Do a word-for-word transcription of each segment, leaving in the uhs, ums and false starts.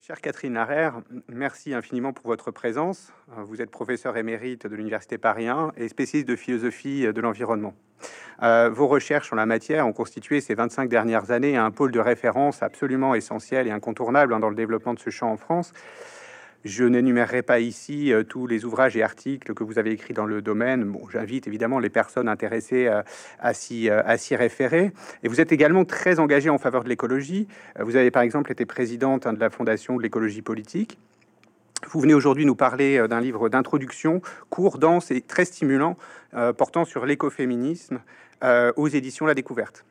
Chère Catherine Larère, merci infiniment pour votre présence. Vous êtes professeur émérite de l'Université Paris un et spécialiste de philosophie de l'environnement. Euh, vos recherches en la matière ont constitué ces vingt-cinq dernières années un pôle de référence absolument essentiel et incontournable hein, dans le développement de ce champ en France. Je n'énumérerai pas ici euh, tous les ouvrages et articles que vous avez écrits dans le domaine. Bon, j'invite évidemment les personnes intéressées euh, à s'y euh, à s'y référer. Et vous êtes également très engagée en faveur de l'écologie. Euh, vous avez par exemple été présidente hein, de la Fondation de l'écologie politique. Vous venez aujourd'hui nous parler euh, d'un livre d'introduction court, dense et très stimulant euh, portant sur l'écoféminisme euh, aux éditions La Découverte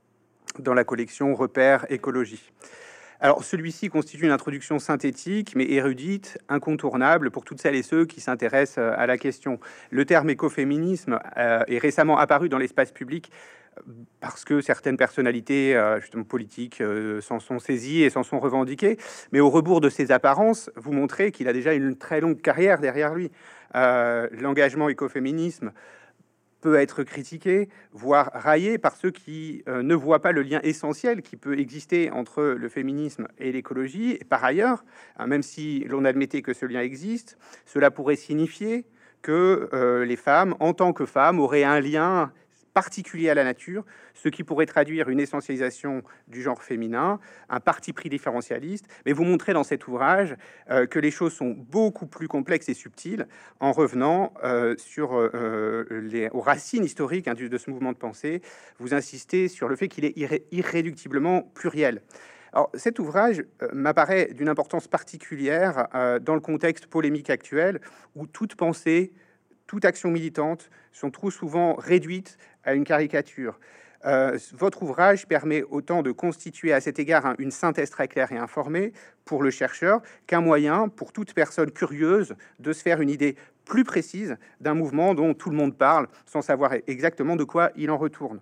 dans la collection Repères écologie. Alors, celui-ci constitue une introduction synthétique, mais érudite, incontournable pour toutes celles et ceux qui s'intéressent euh, à la question. Le terme écoféminisme euh, est récemment apparu dans l'espace public euh, parce que certaines personnalités euh, justement politiques euh, s'en sont saisies et s'en sont revendiquées. Mais au rebours de ces apparences, vous montrez qu'il a déjà une très longue carrière derrière lui. Euh, L'engagement écoféminisme peut être critiqué, voire raillé par ceux qui euh, ne voient pas le lien essentiel qui peut exister entre le féminisme et l'écologie. Et par ailleurs, hein, même si l'on admettait que ce lien existe, cela pourrait signifier que euh, les femmes, en tant que femmes, auraient un lien particulier à la nature, ce qui pourrait traduire une essentialisation du genre féminin, un parti pris différentialiste. Mais vous montrez dans cet ouvrage euh, que les choses sont beaucoup plus complexes et subtiles en revenant euh, sur euh, les, aux racines historiques hein, de ce mouvement de pensée. Vous insistez sur le fait qu'il est irré irréductiblement pluriel. Alors, cet ouvrage euh, m'apparaît d'une importance particulière euh, dans le contexte polémique actuel où toute pensée, toute action militante sont trop souvent réduites à une caricature. Euh, votre ouvrage permet autant de constituer à cet égard hein, une synthèse très claire et informée pour le chercheur qu'un moyen pour toute personne curieuse de se faire une idée plus précise d'un mouvement dont tout le monde parle sans savoir exactement de quoi il en retourne.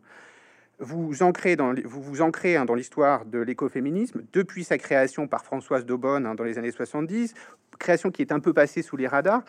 Vous ancrez dans, vous, vous ancrez hein, dans l'histoire de l'écoféminisme depuis sa création par Françoise d'Aubonne hein, dans les années soixante-dix, création qui est un peu passée sous les radars,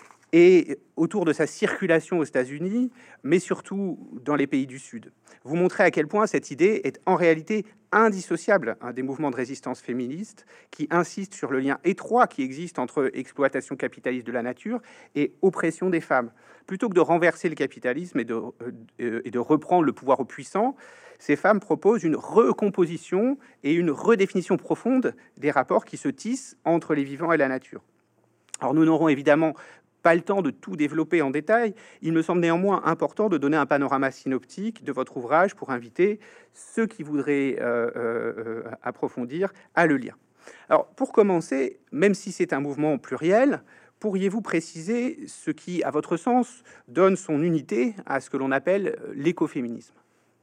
et autour de sa circulation aux États-Unis, mais surtout dans les pays du Sud. Vous montrez à quel point cette idée est en réalité indissociable hein, des mouvements de résistance féministes qui insistent sur le lien étroit qui existe entre exploitation capitaliste de la nature et oppression des femmes. Plutôt que de renverser le capitalisme et de, euh, et de reprendre le pouvoir aux puissants, ces femmes proposent une recomposition et une redéfinition profonde des rapports qui se tissent entre les vivants et la nature. Alors nous n'aurons évidemment pas le temps de tout développer en détail, il me semble néanmoins important de donner un panorama synoptique de votre ouvrage pour inviter ceux qui voudraient euh, euh, approfondir à le lire. Alors, pour commencer, même si c'est un mouvement pluriel, pourriez-vous préciser ce qui, à votre sens, donne son unité à ce que l'on appelle l'écoféminisme?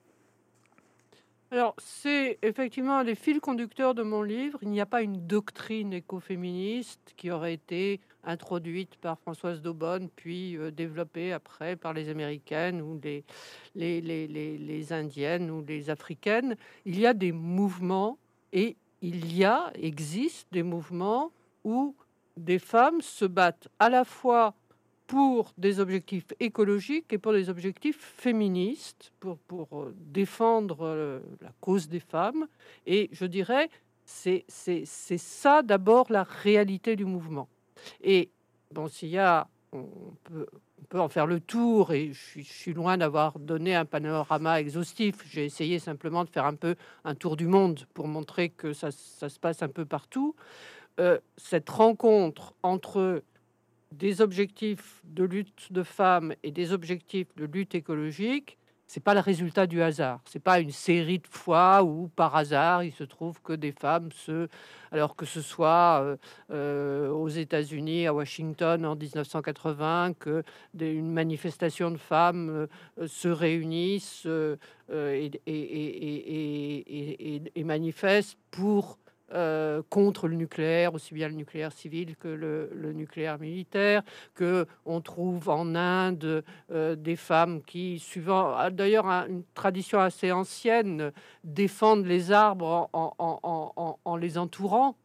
Alors, c'est effectivement un des fils conducteurs de mon livre. Il n'y a pas une doctrine écoféministe qui aurait été introduite par Françoise d'Aubonne, puis euh, développée après par les Américaines ou les, les, les, les, les Indiennes ou les Africaines. Il y a des mouvements et il y a, existe des mouvements où des femmes se battent à la fois pour des objectifs écologiques et pour des objectifs féministes, pour, pour euh, défendre euh, la cause des femmes. Et je dirais, c'est c'est c'est ça d'abord la réalité du mouvement. Et bon, s'il y a, on peut, on peut en faire le tour, et je suis, je suis loin d'avoir donné un panorama exhaustif. J'ai essayé simplement de faire un peu un tour du monde pour montrer que ça, ça se passe un peu partout. Euh, cette rencontre entre des objectifs de lutte de femmes et des objectifs de lutte écologique, c'est pas le résultat du hasard. C'est pas une série de fois où, par hasard, il se trouve que des femmes se... Alors que ce soit euh, euh, aux États-Unis, à Washington en mille neuf cent quatre-vingts, que des, une manifestation de femmes euh, se réunissent euh, euh, et, et, et, et, et, et, et manifestent pour euh, contre le nucléaire, aussi bien le nucléaire civil que le, le nucléaire militaire, que on trouve en Inde euh, des femmes qui, suivant ah, d'ailleurs un- une tradition assez ancienne, défendent les arbres en, en- en- en- en les entourant.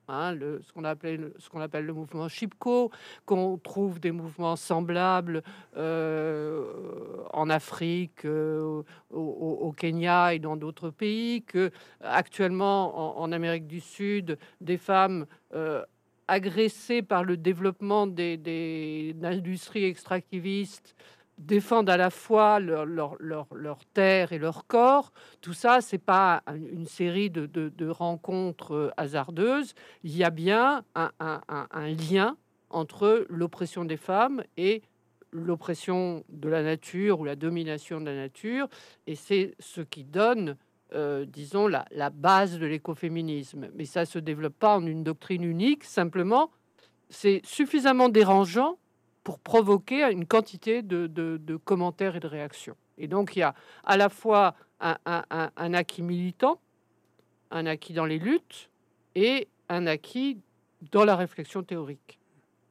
hein, le, ce qu'on appelait le- ce qu'on appelle le mouvement Chipko, qu'on trouve des mouvements semblables euh, en Afrique, euh, au, au- au Kenya et dans d'autres pays, que actuellement en, en Amérique du Sud, des femmes euh, agressées par le développement des, des industries extractivistes défendent à la fois leur, leur, leur, leur terre et leur corps. Tout ça, c'est pas un- une série de, de- de rencontres euh, hasardeuses. Il y a bien un, un- un- un lien entre l'oppression des femmes et l'oppression de la nature ou la domination de la nature. Et c'est ce qui donne, euh, disons, la, la base de l'écoféminisme. Mais ça se développe pas en une doctrine unique. Simplement, c'est suffisamment dérangeant pour provoquer une quantité de, de- de commentaires et de réactions. Et donc, il y a à la fois un, un- un- un acquis militant, un acquis dans les luttes et un acquis dans la réflexion théorique.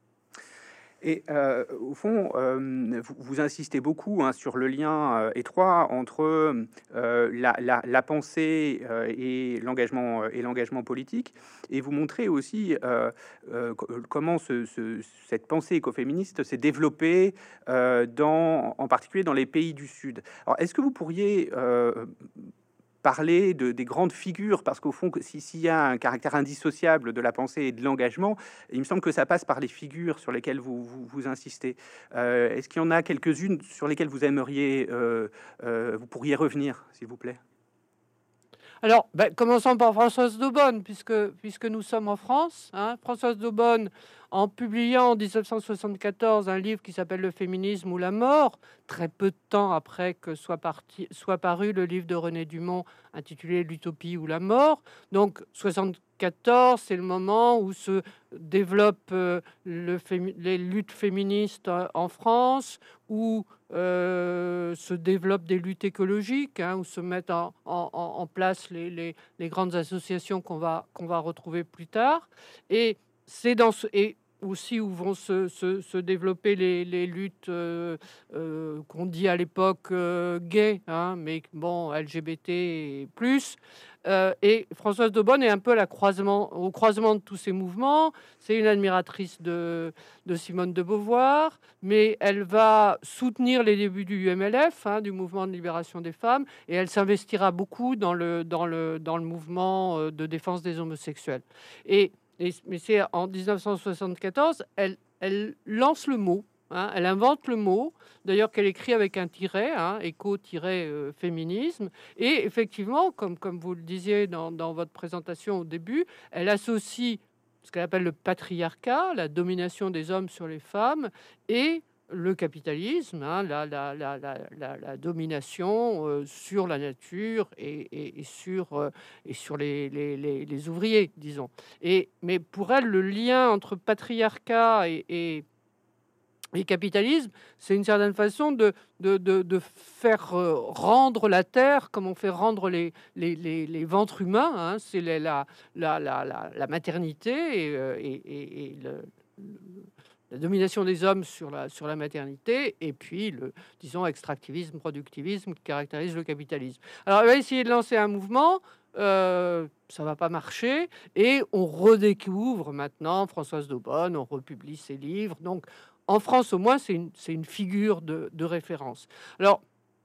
Et euh, au fond, euh, vous, vous insistez beaucoup hein, sur le lien euh, étroit entre euh, la, la- la pensée euh, et l'engagement euh, et l'engagement politique, et vous montrez aussi euh, euh, co- comment ce- ce- cette pensée écoféministe s'est développée euh, dans, en particulier dans les pays du Sud. Alors, est-ce que vous pourriez euh, parler de, des grandes figures, parce qu'au fond, que si- s'il y a un caractère indissociable de la pensée et de l'engagement, il me semble que ça passe par les figures sur lesquelles vous, vous, vous insistez. Euh, Est-ce qu'il y en a quelques-unes sur lesquelles vous aimeriez, euh, euh, vous pourriez revenir, s'il vous plaît? Alors, ben, commençons par Françoise d'Aubonne, puisque, puisque nous sommes en France. Hein. Françoise d'Aubonne, en publiant en mille neuf cent soixante-quatorze un livre qui s'appelle Le féminisme ou la mort, très peu de temps après que soit, parti, soit paru le livre de René Dumont intitulé L'utopie ou la mort. Donc, soixante-quatorze, c'est le moment où se développent euh, le fémi- les luttes féministes euh, en France, où euh, se développent des luttes écologiques, hein, où se mettent en, en- en- en place les, les- les grandes associations qu'on va, qu'on va retrouver plus tard. Et c'est dans ce, et aussi où vont se, se- se développer les, les luttes euh, euh, qu'on dit à l'époque euh, gays, hein, mais bon, L G B T et plus. Euh, et Françoise Daubonne est un peu à la croisement, au croisement de tous ces mouvements. C'est une admiratrice de, de Simone de Beauvoir, mais elle va soutenir les débuts du U M L F, hein, du mouvement de libération des femmes, et elle s'investira beaucoup dans le, dans le, dans le mouvement euh, de défense des homosexuels. Et, et- mais c'est en mille neuf cent soixante-quatorze, elle, elle lance le mot, hein, elle invente le mot, d'ailleurs qu'elle écrit avec un tiret, hein, éco-féminisme, et effectivement, comme, comme vous le disiez dans, dans votre présentation au début, elle associe ce qu'elle appelle le patriarcat, la domination des hommes sur les femmes, et le capitalisme, hein, la, la, la, la, la- la domination euh, sur la nature et, et- et sur, euh, et sur les, les- les- les ouvriers, disons. Et, mais pour elle, le lien entre patriarcat et, et- et capitalisme, c'est une certaine façon de, de, de- de faire euh, rendre la terre comme on fait rendre les, les, les- les ventres humains. Hein. C'est la, la, la, la, la- la maternité et, euh, et- et- et le- le- la domination des hommes sur la, sur la maternité, et puis le, disons, extractivisme, productivisme qui caractérise le capitalisme. Alors, elle va essayer de lancer un mouvement. Euh, ça va pas marcher, et on redécouvre maintenant Françoise Daubonne, on republie ses livres. Donc, en France, au moins, c'est une, c'est une figure de, de référence. Alors,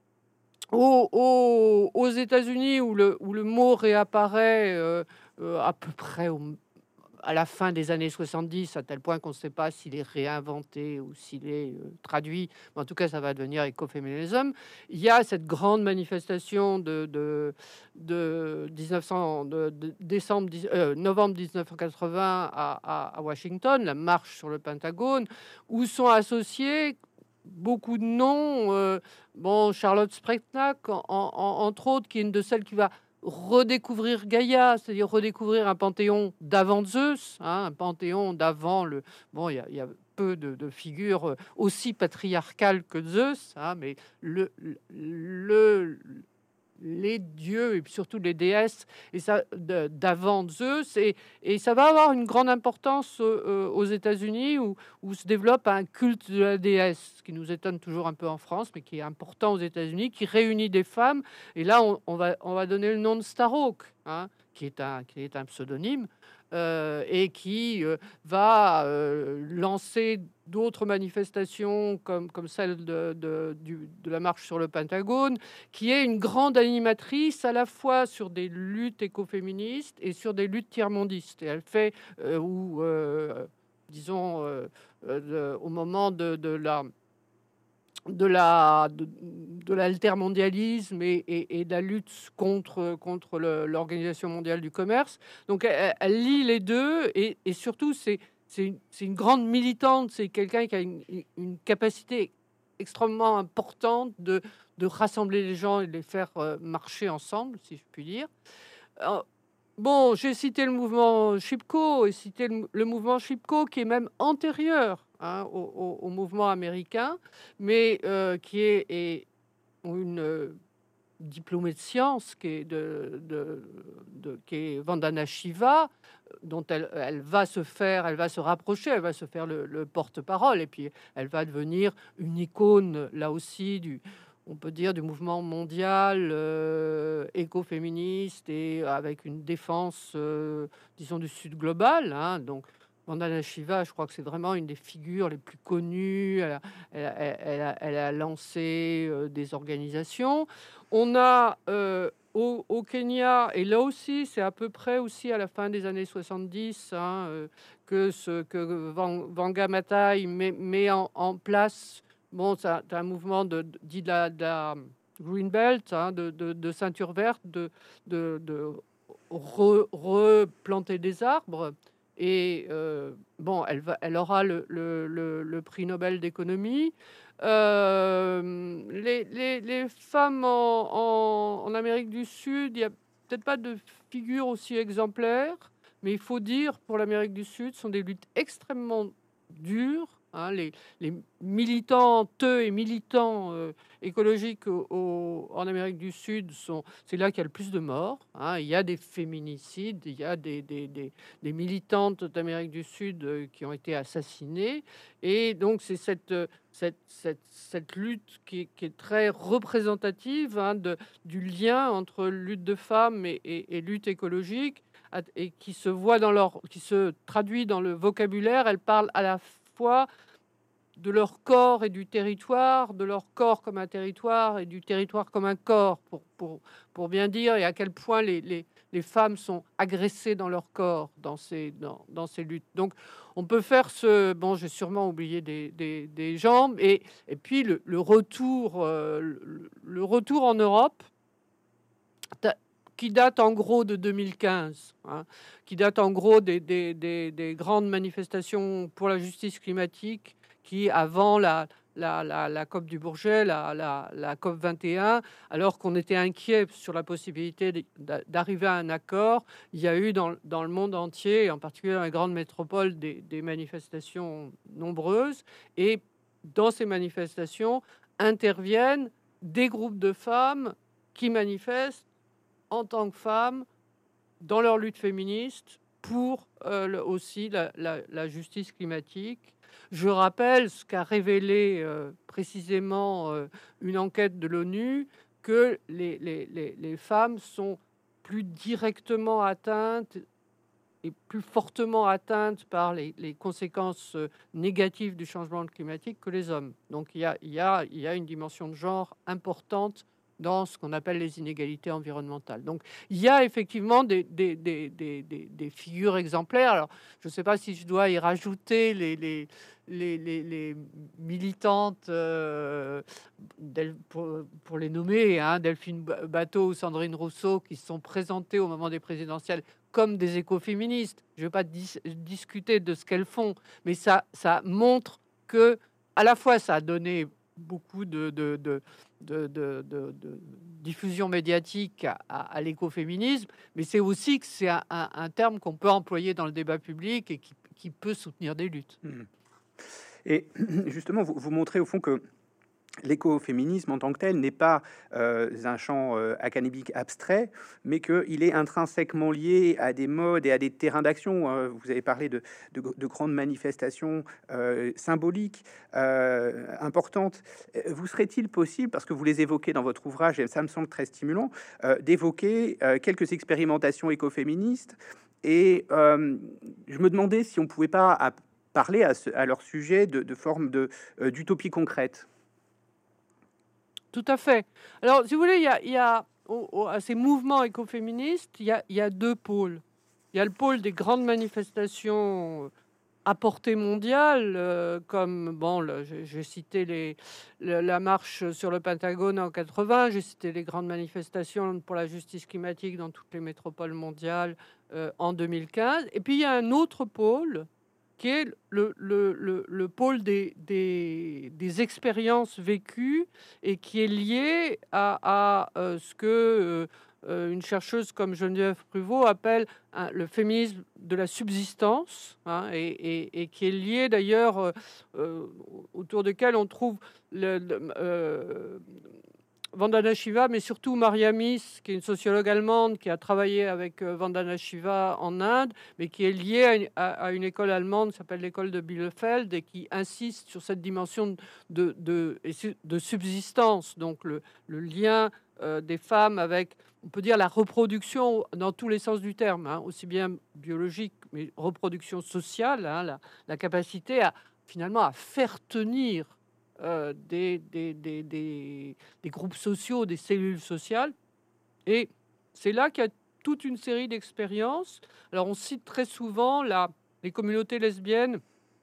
au- au- aux États-Unis, où le, où le mot réapparaît euh, euh, à peu près au- à la fin des années soixante-dix, à tel point qu'on ne sait pas s'il est réinventé ou s'il est euh, traduit, mais en tout cas, ça va devenir écoféminisme. Il y a cette grande manifestation de, de, de mille neuf cents, de, de décembre, dix- euh, novembre mille neuf cent quatre-vingts à, à- à Washington, la marche sur le Pentagone, où sont associés beaucoup de noms. euh, bon, Charlotte Spretnak, en- en- entre autres, qui est une de celles qui va redécouvrir Gaïa, c'est-à-dire redécouvrir un panthéon d'avant Zeus, hein, un panthéon d'avant le... Bon, il y a, il y a peu de, de figures euh, aussi patriarcales que Zeus, hein, mais le, le, les dieux et puis surtout les déesses et ça de- d'avant Zeus, et, et ça va avoir une grande importance euh, euh, aux États-Unis, où, où se développe un culte de la déesse, ce qui nous étonne toujours un peu en France, mais qui est important aux États-Unis, qui réunit des femmes. Et là, on, on va, on va donner le nom de Starhawk, hein, qui est un, qui est un pseudonyme. euh, et qui euh, va euh, lancer d'autres manifestations comme, comme celle de, de, du- de la marche sur le Pentagone, qui est une grande animatrice à la fois sur des luttes écoféministes et sur des luttes tiers-mondistes. Et elle fait, euh, ou euh, disons, euh, euh, de- au moment de, de la de la de, de l'altermondialisme et, et, et de la lutte contre contre le- l'Organisation mondiale du commerce. Donc elle, elle lie les deux et, et surtout c'est c'est une, c'est une grande militante, c'est quelqu'un qui a une, une capacité extrêmement importante de, de rassembler les gens et de les faire euh, marcher ensemble, si je puis dire. Alors, bon, j'ai cité le mouvement Chipko et cité le, le mouvement Chipko qui est même antérieur, hein, au, au- au mouvement américain, mais euh, qui est, est une euh, diplômée de sciences, qui est, de, de- de- qui est Vandana Shiva, dont elle, elle va se faire, elle va se rapprocher, elle va se faire le, le porte-parole, et puis elle va devenir une icône, là aussi, du, on peut dire, du mouvement mondial euh, écoféministe et avec une défense, euh, disons, du Sud global. Hein. Donc, Vandana Shiva, je crois que c'est vraiment une des figures les plus connues. Elle a, elle a- elle a- elle a lancé euh, des organisations. On a euh, au, au Kenya, et là aussi, c'est à peu près aussi à la fin des années soixante-dix, hein, euh, que, ce, que Van- Vanga Maathai met, met en, en place, bon, c'est un, c'est un mouvement de, de- dit de la, de la Green Belt, hein, de, de- de ceinture verte, de, de, de re- replanter des arbres. Et euh, bon, elle, va, elle aura le, le- le- le prix Nobel d'économie. Euh, les, les- les femmes en, en- en Amérique du Sud, il n'y a peut-être pas de figure aussi exemplaire, mais il faut dire pour l'Amérique du Sud, ce sont des luttes extrêmement dures. Hein, les, les militantes et militants euh, écologiques au- au- en Amérique du Sud, sont, c'est là qu'il y a le plus de morts. Hein. Il y a des féminicides, il y a des, des, des- des militantes d'Amérique du Sud euh, qui ont été assassinées. Et donc, c'est cette, euh, cette, cette, cette lutte qui est, qui est très représentative, hein, de, du lien entre lutte de femmes et, et- et lutte écologique, à- et qui se voit dans leur, qui se traduit dans le vocabulaire. Elles parlent à la fois de leur corps et du territoire, de leur corps comme un territoire et du territoire comme un corps, pour, pour, pour bien dire, et à quel point les, les, les femmes sont agressées dans leur corps dans ces, dans, dans ces luttes. Donc, on peut faire ce... Bon, j'ai sûrement oublié des, des, des jambes, et, et puis le, le retour, euh, le, le retour en Europe, ta- qui date en gros de deux mille quinze, hein, qui date en gros des, des, des, des grandes manifestations pour la justice climatique qui, avant la, la, la, la COP du Bourget, la, la, la COP vingt et un, alors qu'on était inquiet sur la possibilité de- d'a- d'arriver à un accord, il y a eu dans, dans le monde entier, et en particulier dans les grandes métropoles, des, des manifestations nombreuses. Et dans ces manifestations interviennent des groupes de femmes qui manifestent en tant que femmes dans leur lutte féministe pour euh, le- aussi la, la- la justice climatique. Je rappelle ce qu'a révélé euh, précisément euh, une enquête de l'ONU, que les, les- les- les femmes sont plus directement atteintes et plus fortement atteintes par les, les conséquences euh, négatives du changement climatique que les hommes. Donc il y a, il y a- il y a une dimension de genre importante dans ce qu'on appelle les inégalités environnementales. Donc il y a effectivement des, des- des- des- des- des figures exemplaires. Alors je ne sais pas si je dois y rajouter les, les, les, les- les militantes, euh, Del- pour, pour les nommer, hein, Delphine Ba- Bateau ou Sandrine Rousseau, qui se sont présentées au moment des présidentielles comme des écoféministes. Je ne vais pas dis- discuter de ce qu'elles font, mais ça, ça montre que, à la fois, ça a donné beaucoup de, de, de, de- de- de- de diffusion médiatique à, à- à l'écoféminisme, mais c'est aussi que c'est un, un- un terme qu'on peut employer dans le débat public et qui, qui peut soutenir des luttes. Mhm. Et justement, vous, vous montrez au fond que l'écoféminisme en tant que tel n'est pas euh, un champ euh, académique abstrait, mais qu'il est intrinsèquement lié à des modes et à des terrains d'action. Euh, vous avez parlé de, de- de grandes manifestations euh, symboliques euh, importantes. Euh, Vous serait-il possible, parce que vous les évoquez dans votre ouvrage, et ça me semble très stimulant, euh, d'évoquer euh, quelques expérimentations écoféministes Et euh, je me demandais si on pouvait pas à- parler à, ce- à leur sujet de, de forme de, euh, d'utopie concrète. Tout à fait. Alors, si vous voulez, il y a, il y a au- au- à ces mouvements écoféministes, il y a, il y a deux pôles. Il y a le pôle des grandes manifestations à portée mondiale, euh, comme, bon, le- j'ai j'ai cité les, le- la marche sur le Pentagone en quatre-vingts, j'ai cité les grandes manifestations pour la justice climatique dans toutes les métropoles mondiales euh, en deux mille quinze. Et puis, il y a un autre pôle qui est le, le, le, le pôle des, des, des expériences vécues et qui est lié à, à, euh, ce que euh, euh, une chercheuse comme Geneviève Pruvot appelle hein, le féminisme de la subsistance, hein, et, et- et qui est lié d'ailleurs euh, euh, autour duquel on trouve le, le, euh, Vandana Shiva, mais surtout Mariamis, qui est une sociologue allemande qui a travaillé avec euh, Vandana Shiva en Inde, mais qui est liée à une, à- à une école allemande qui s'appelle l'école de Bielefeld et qui insiste sur cette dimension de, de, et su- de subsistance, donc le, le lien euh, des femmes avec, on peut dire, la reproduction dans tous les sens du terme, hein, aussi bien biologique, mais reproduction sociale, hein, la, la capacité à finalement à faire tenir euh, des, des, des, des- des groupes sociaux, des cellules sociales. Et c'est là qu'il y a toute une série d'expériences. Alors, on cite très souvent la, les communautés lesbiennes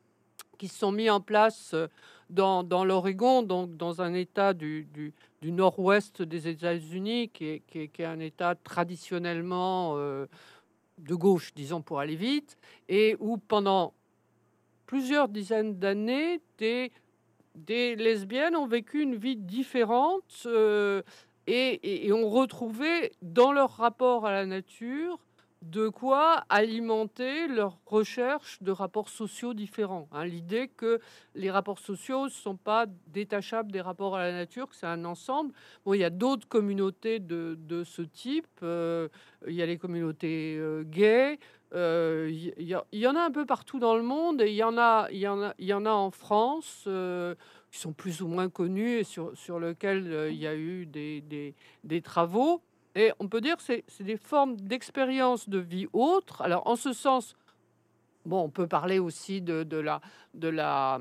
qui se sont mis en place euh, dans, dans l'Oregon, donc dans un État du, du, du nord-ouest des États-Unis, qui est, qui, est, qui est un État traditionnellement euh, de gauche, disons, pour aller vite, et où pendant plusieurs dizaines d'années, des des lesbiennes ont vécu une vie différente euh, et, et- et ont retrouvé dans leur rapport à la nature de quoi alimenter leur recherche de rapports sociaux différents, hein. L'idée que les rapports sociaux ne sont pas détachables des rapports à la nature, que c'est un ensemble. Bon, il y a d'autres communautés de, de ce type. euh, il y a les communautés euh, gays. euh, Il y, y- il y en a un peu partout dans le monde et il y en a, il y en a, il y en a en France. euh, qui sont plus ou moins connus et sur, sur lesquels euh, il y a eu des, des, des travaux. Et on peut dire que c'est c'est des formes d'expérience de vie autre. Alors, en ce sens, bon, on peut parler aussi de, de la, de la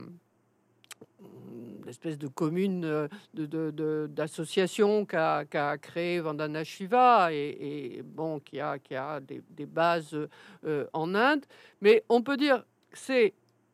hum, l'espèce de commune euh, de, de, de- d'association qu'a qu'a créé Vandana Shiva et, et, bon, qui a, qui a des, des bases euh, en Inde. Mais on peut dire que c'est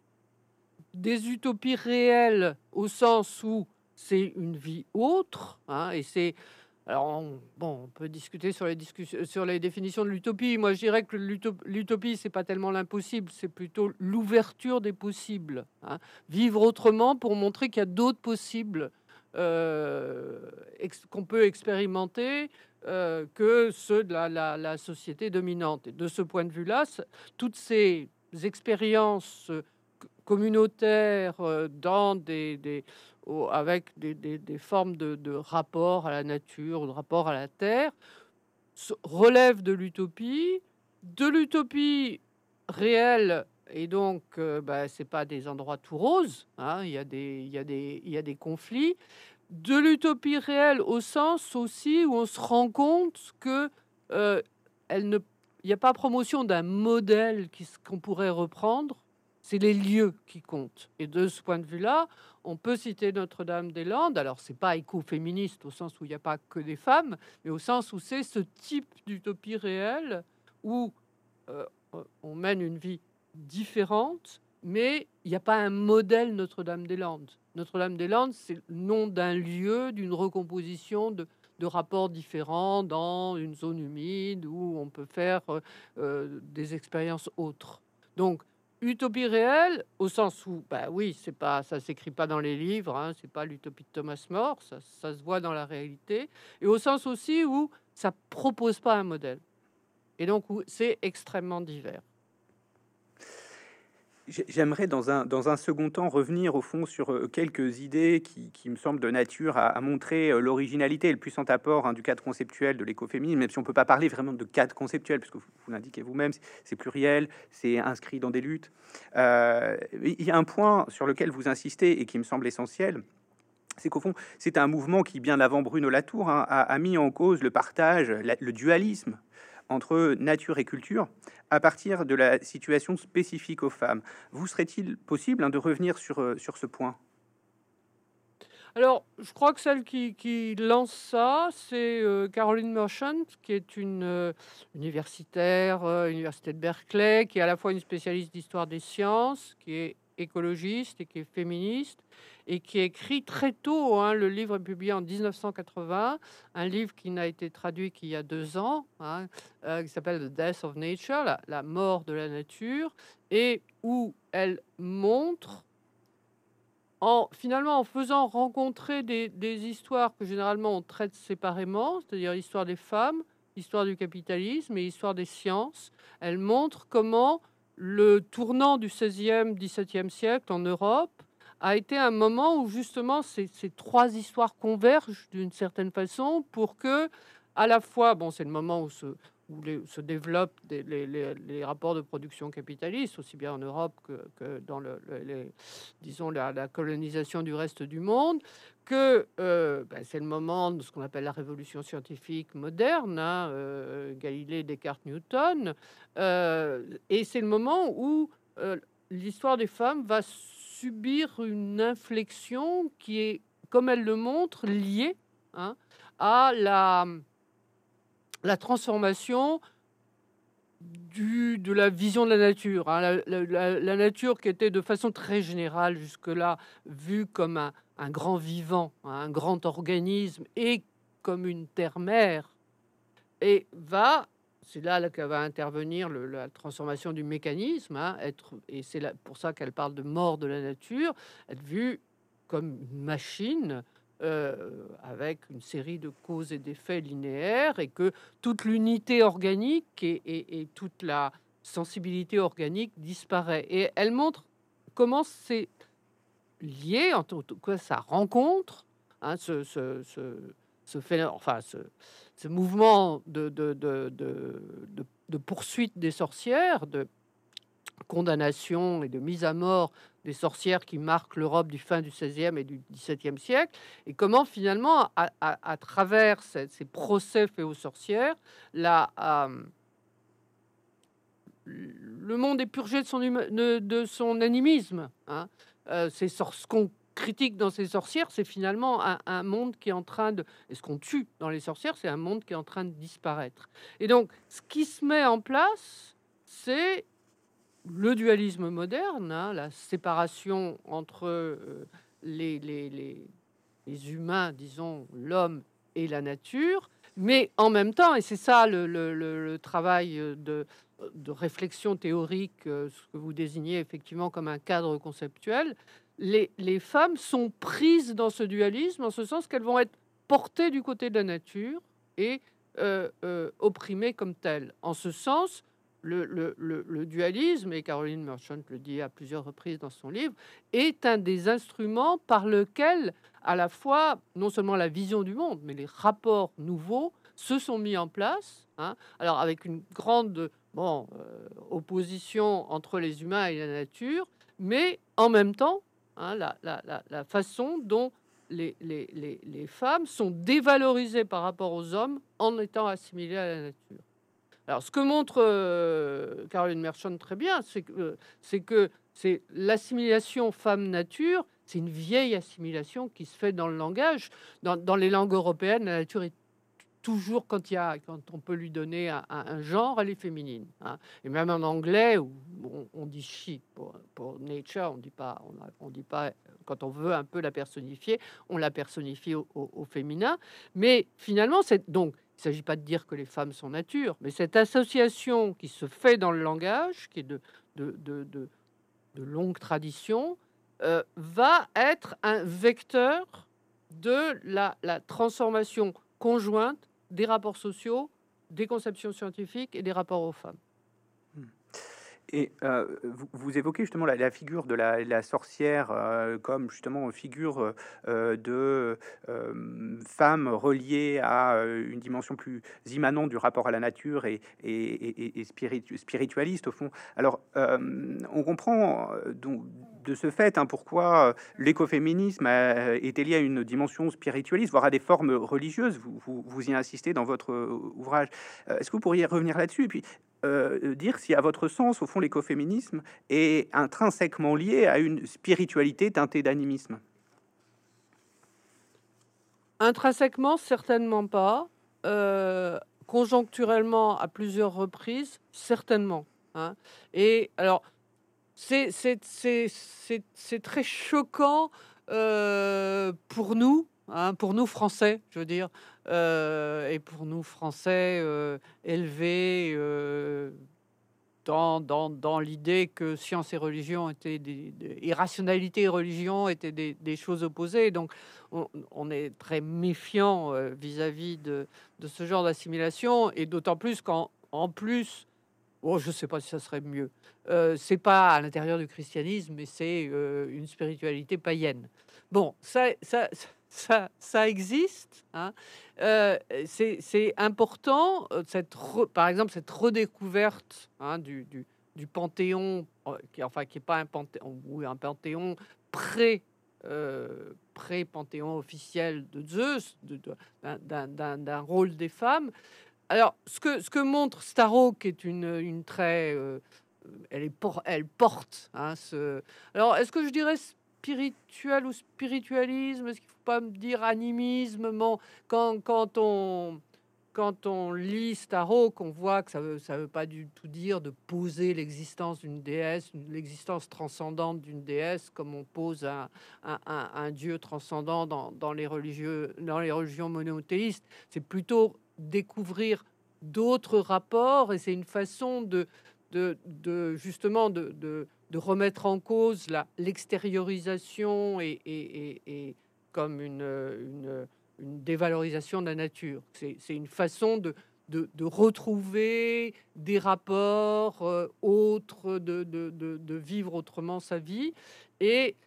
des utopies réelles au sens où c'est une vie autre, hein, et c'est alors on, bon, on peut discuter sur les discussions sur les définitions de l'utopie. Moi, je dirais que l'uto- l'utopie, c'est pas tellement l'impossible, c'est plutôt l'ouverture des possibles, hein. Vivre autrement pour montrer qu'il y a d'autres possibles euh, ex- qu'on peut expérimenter euh, que ceux de la, la- la société dominante. Et de ce point de vue-là, ça- toutes ces expériences communautaires euh, dans des, des- au- avec des, des- des formes de, de rapport à la nature, de rapport à la terre, se- relèvent de l'utopie, de l'utopie réelle. Et donc, euh, bah, c'est pas des endroits tout roses, hein, il y a des, il y a des, il y a des conflits. De l'utopie réelle au sens aussi où on se rend compte que euh, elle ne, il n'y a pas promotion d'un modèle qui s- qu'on pourrait reprendre, c'est les lieux qui comptent. Et de ce point de vue-là, on peut citer Notre-Dame-des-Landes. Alors, c'est pas écoféministe au sens où il n'y a pas que des femmes, mais au sens où c'est ce type d'utopie réelle où euh, on mène une vie différente, mais il n'y a pas un modèle Notre-Dame-des-Landes. Notre-Dame-des-Landes, c'est le nom d'un lieu, d'une recomposition de, de rapports différents dans une zone humide où on peut faire euh, euh, des expériences autres. Donc, utopie réelle, au sens où, bah oui, c'est pas, ça s'écrit pas dans les livres, hein, c'est pas l'utopie de Thomas More, ça, ça se voit dans la réalité, et au sens aussi où ça propose pas un modèle. Et donc, où c'est extrêmement divers. J'ai- J'aimerais dans un, dans un second temps revenir au fond sur euh, quelques idées qui, qui me semblent de nature à, à montrer euh, l'originalité et le puissant apport hein, du cadre conceptuel de l'écoféminisme, même si on peut pas parler vraiment de cadre conceptuel, puisque vous, vous l'indiquez vous-même, c'est c'est pluriel, c'est inscrit dans des luttes. Euh, Il y a un point sur lequel vous insistez et qui me semble essentiel, c'est qu'au fond, c'est un mouvement qui, bien avant Bruno Latour, hein, a, a mis en cause le partage, la- le dualisme entre nature et culture à partir de la situation spécifique aux femmes. Vous serait-il possible hein, de revenir sur, euh, sur ce point? Alors, je crois que celle qui qui lance ça, c'est, heu, Caroline Merchant, qui est une, heu, universitaire, heu, université de Berkeley, qui est à la fois une spécialiste d'histoire des sciences, qui est écologiste et qui est féministe et qui a écrit très tôt, hein, le livre est publié en mille neuf cent quatre-vingts, un livre qui n'a été traduit qu'il y a deux ans, hein, heu, qui s'appelle The Death of Nature, la la mort de la nature et où elle montre en finalement, en faisant rencontrer des des histoires que généralement on traite séparément, c'est-à-dire l'histoire des femmes, l'histoire du capitalisme et l'histoire des sciences. Elle montre comment le tournant du seizième dix-septième siècle en Europe a été un moment où justement ces ces trois histoires convergent d'une certaine façon pour que, à la fois bon, c'est le moment où se où les se développent des les les les rapports de production capitalistes, aussi bien en Europe que que dans le le les disons la la colonisation du reste du monde, que, heu, bah, c'est le moment de ce qu'on appelle la révolution scientifique moderne, hein, heu, Galilée, Descartes, Newton, heu et c'est le moment où, heu, l'histoire des femmes va subir une inflexion qui est, comme elle le montre, liée, hein, à la la transformation du de la vision de la nature, hein. La la la la nature qui était de façon très générale jusque-là vue comme un un grand vivant, hein, un grand organisme et comme une terre-mère et va c'est là là que va intervenir le la transformation du mécanisme, hein, être et c'est là pour ça qu'elle parle de mort de la nature, être vue comme une machine, heu, avec une série de causes et d'effets linéaires et que toute l'unité organique et et et toute la sensibilité organique disparaît et elle montre comment c'est lié, en tout tout cas ça rencontre, hein, ce ce ce ce phé enfin ce ce mouvement de de de de de de poursuite des sorcières, de condamnation et de mise à mort des sorcières qui marquent l'Europe du fin du seizième et du dix-septième siècle et comment finalement à à à travers ces ces procès faits aux sorcières, la, hem, le monde est purgé de son huma de de son animisme, hein. Heu, ces sor ce qu'on critique dans ces sorcières, c'est finalement un un monde qui est en train de et ce qu'on tue dans les sorcières, c'est un monde qui est en train de disparaître et donc ce qui se met en place, c'est le dualisme moderne, hein, la séparation entre, heu, les les les les humains, disons, l'homme et la nature, mais en même temps et c'est ça le le le le travail, heu, de, de réflexion théorique, heu, ce que vous désignez effectivement comme un cadre conceptuel, les les femmes sont prises dans ce dualisme, en ce sens qu'elles vont être portées du côté de la nature et heu heu, opprimées comme telles. En ce sens, le le le le dualisme, et Caroline Merchant le dit à plusieurs reprises dans son livre, est un des instruments par lequel, à la fois, non seulement la vision du monde, mais les rapports nouveaux se sont mis en place, hein. Alors avec une grande, bon, heu, opposition entre les humains et la nature, mais en même temps, hein, la la la la façon dont les les les les femmes sont dévalorisées par rapport aux hommes en étant assimilées à la nature. Alors, ce que montre, heu, Caroline Merchant très bien, c'est que, heu, c'est que c'est l'assimilation femme-nature, c'est une vieille assimilation qui se fait dans le langage. Dans dans les langues européennes, la nature est toujours quand il y a quand on peut lui donner un un un genre, elle est féminine, hein et même en anglais où on on dit she pour pour nature, on dit pas on a on dit pas, quand on veut un peu la personnifier, on la personnifie au au au féminin. Mais finalement, c'est donc il s'agit pas de dire que les femmes sont nature, mais cette association qui se fait dans le langage, qui est de de de de de longue tradition, heu, va être un vecteur de la la transformation conjointe des rapports sociaux, des conceptions scientifiques et des rapports aux femmes. Mmh. Et heu, vous vous évoquez justement la la figure de la la sorcière, heu, comme justement figure, heu heu, de, hem, femme reliée à, heu, une dimension plus immanente du rapport à la nature et et et et et spiritu spiritualiste au fond. Alors, hem, on comprend, heu, donc de ce fait, hein, pourquoi euh, l'écoféminisme a- était lié à une dimension spiritualiste, voire à des formes religieuses. Vous, vous, vous y insistez dans votre euh, ouvrage. Euh, Est-ce que vous pourriez revenir là-dessus et puis euh, dire si, à votre sens, au fond, l'écoféminisme est intrinsèquement lié à une spiritualité teintée d'animisme? Intrinsèquement, certainement pas. Heu, conjoncturellement, à plusieurs reprises, certainement, hein. Et alors, c'est c'est c'est c'est c'est très choquant, heu, pour nous, hein, pour nous Français, je veux dire, heu et pour nous Français, heu, élevés, heu dans dans dans l'idée que science et religion étaient des des et rationalité et religion étaient des des choses opposées. Donc on on est très méfiant, heu, vis-à-vis de de ce genre d'assimilation, et d'autant plus qu'en en plus, oh, je sais pas si ça serait mieux, heu, c'est pas à l'intérieur du christianisme, mais c'est, heu, une spiritualité païenne. Bon, ça ça ça ça existe, hein. Heu, c'est c'est important, heu, cette re par exemple, cette redécouverte, hein, du du du panthéon, heu, qui enfin, qui est pas un panthéon, ou un panthéon pré, heu, pré-panthéon officiel de Zeus, de de d'un d'un d'un d'un rôle des femmes. Alors, ce que ce que montre Starro, qui est une, une très, heu, elle est por elle porte, hein, ce alors, est-ce que je dirais spirituel ou spiritualisme? Est-ce qu'il faut pas me dire animisme? Bon, quand quand on quand on lit Starro, qu'on voit que ça veut ça veut pas du tout dire de poser l'existence d'une déesse, une l'existence transcendante d'une déesse, comme on pose un un un un dieu transcendant dans dans les religieux dans les religions monothéistes. C'est plutôt découvrir d'autres rapports, et c'est une façon de de de justement de de de remettre en cause la l'extériorisation, et et et et comme une, une, une dévalorisation de la nature. C'est c'est une façon de de de retrouver des rapports, heu, autres, de de de de vivre autrement sa vie. Et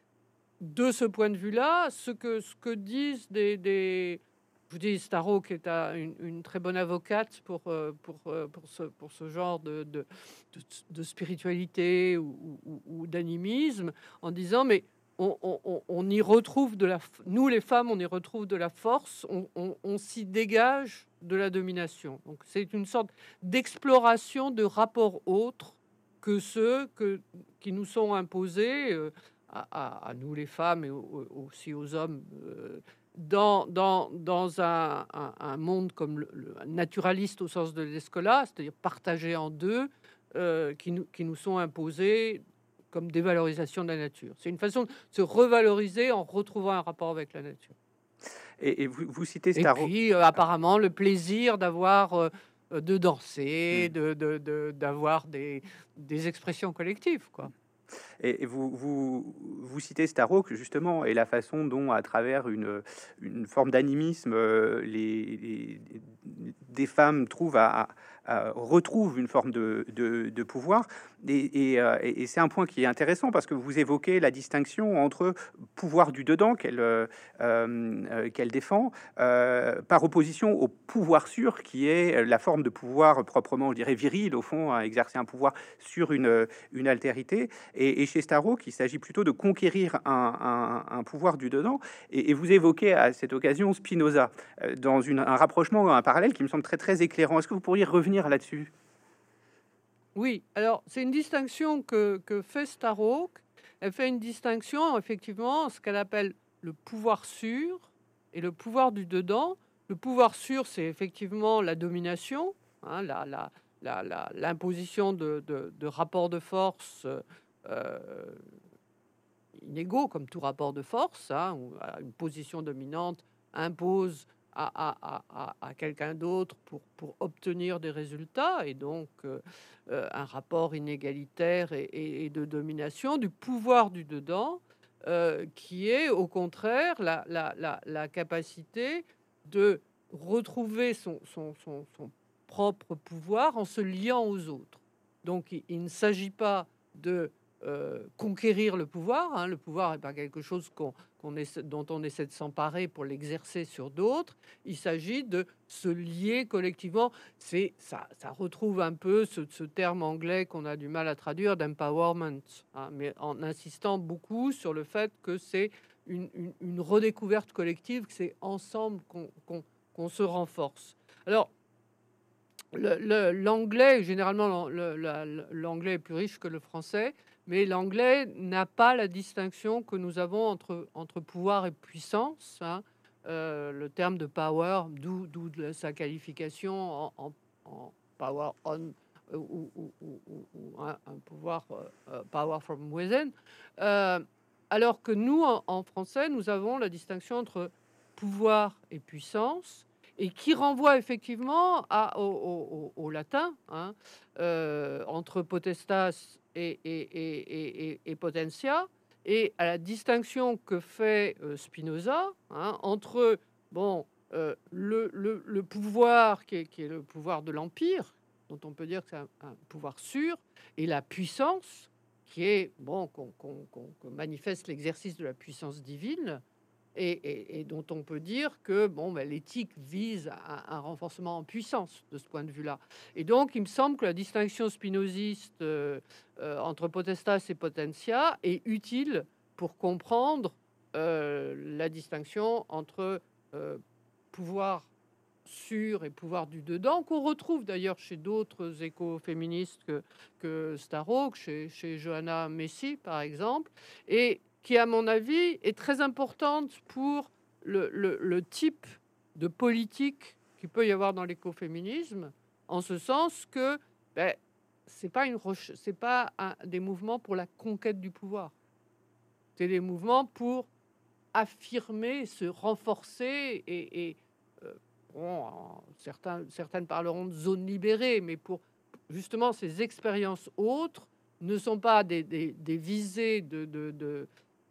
de ce point de vue-là, ce que ce que disent des des je vous dis, Starro, qui est un une une très bonne avocate pour, heu, pour, heu, pour ce pour ce genre de de de de spiritualité ou ou ou d'animisme, en disant: «Mais on on on on y retrouve de la f nous les femmes, on y retrouve de la force, on on on s'y dégage de la domination». Donc c'est une sorte d'exploration de rapports autres que ceux que qui nous sont imposés, heu à à à nous les femmes, et au au aussi aux hommes, heu, dans dans dans un un un monde comme le le naturaliste au sens de l'Escola, c'est-à-dire partagé en deux, heu, qui nous qui nous sont imposés comme dévalorisation de la nature. C'est une façon de se revaloriser en retrouvant un rapport avec la nature. Et, et vous, vous citez Et Starro. puis, heu, apparemment le plaisir d'avoir, heu heu, de danser, Hmm. de de de d'avoir des des expressions collectives, quoi. Et et vous vous vous citez Starhawk justement et la façon dont à travers une, une forme d'animisme, heu, les les des femmes trouvent à à à retrouvent une forme de de de pouvoir et et heu et et c'est un point qui est intéressant parce que vous évoquez la distinction entre pouvoir du dedans qu'elle, heu, hem, heu, qu'elle défend, heu, par opposition au pouvoir sûr qui est la forme de pouvoir proprement, je dirais, viril au fond, à exercer un pouvoir sur une, une altérité et, et chez Starhawk, il s'agit plutôt de conquérir un, un- un pouvoir du dedans. Et, et vous évoquez à cette occasion Spinoza, euh, dans une- un rapprochement, un parallèle qui me semble très très éclairant. Est-ce que vous pourriez revenir là-dessus? Oui, alors c'est une distinction que que fait Starhawk. Elle fait une distinction, effectivement, ce qu'elle appelle le pouvoir sûr et le pouvoir du dedans. Le pouvoir sûr, c'est effectivement la domination, hein, la la la la l'imposition de de de rapports de force, heu inégaux, comme tout rapport de force, hein, où euh, une position dominante impose à, à- à- à- à quelqu'un d'autre pour, pour obtenir des résultats, et donc euh, euh, un rapport inégalitaire et, et- et de domination du pouvoir du dedans, euh, qui est au contraire la, la- la- la capacité de retrouver son, son- son- son propre pouvoir en se liant aux autres. Donc il il ne s'agit pas de euh, conquérir le pouvoir. Hein. Le pouvoir n'est pas quelque chose qu'on, qu'on essaie, dont on essaie de s'emparer pour l'exercer sur d'autres. Il s'agit de se lier collectivement. C'est, ça, ça retrouve un peu ce, ce terme anglais qu'on a du mal à traduire d'empowerment, hein, mais en insistant beaucoup sur le fait que c'est une, une, une redécouverte collective, que c'est ensemble qu'on, qu'on, qu'on se renforce. Alors, le- le- l'anglais, généralement, le- la- l'anglais est plus riche que le français, mais l'anglais n'a pas la distinction que nous avons entre, entre pouvoir et puissance. Hein. Euh, le terme de power, d'où d'où de sa qualification en, en- en power on euh, ou, ou- ou- ou- ou un, un pouvoir euh, euh, power from within. Euh, alors que nous, en, en français, nous avons la distinction entre pouvoir et puissance et qui renvoie effectivement à, au, au- au- au latin, hein, euh, entre potestas et, et, et, et- et- et potentia, et à la distinction que fait euh, Spinoza, hein, entre bon, euh, le, le- le pouvoir qui est, qui est le pouvoir de l'empire, dont on peut dire que c'est un, un pouvoir sûr, et la puissance qui est bon qu'on qu'on- qu'on- qu'on manifeste l'exercice de la puissance divine, et, et- et dont on peut dire que bon, ben, l'éthique vise à un renforcement en puissance de ce point de vue-là. Et donc, il me semble que la distinction spinoziste euh, euh, entre potestas et potentia est utile pour comprendre euh, la distinction entre euh, pouvoir sûr et pouvoir du dedans, qu'on retrouve d'ailleurs chez d'autres écoféministes que, que Starhawk, chez, chez Johanna Messi par exemple, et qui, à mon avis, est très importante pour le, le- le type de politique qu'il peut y avoir dans l'écoféminisme, en ce sens que ben, c'est pas une reche- c'est pas un- des mouvements pour la conquête du pouvoir, c'est des mouvements pour affirmer, se renforcer et, et, euh, bon, en- certains, certaines parleront de zones libérées, mais pour justement ces expériences autres ne sont pas des, des- des visées de, de, de-